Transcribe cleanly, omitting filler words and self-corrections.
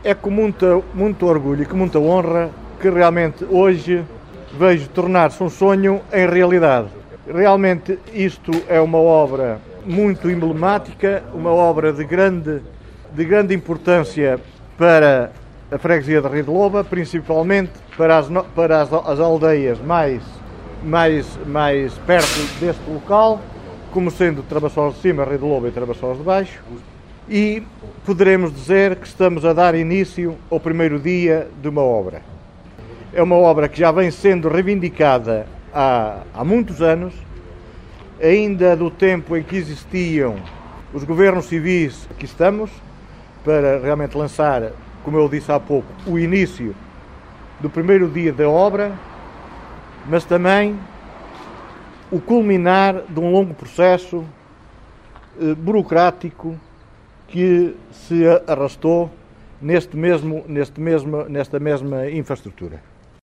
É com muito orgulho e com muita honra que realmente hoje vejo tornar-se um sonho em realidade. Realmente isto é uma obra muito emblemática, uma obra de grande importância para a freguesia de Rio de Loba, principalmente para as aldeias mais perto deste local, como sendo Travassos de Cima, Rio de Loba e Travassos de Baixo, e poderemos dizer que estamos a dar início ao primeiro dia de uma obra. É uma obra que já vem sendo reivindicada há muitos anos, ainda do tempo em que existiam os governos civis. Aqui estamos para realmente lançar, como eu disse há pouco, o início do primeiro dia da obra, mas também o culminar de um longo processo burocrático que se arrastou nesta mesma infraestrutura.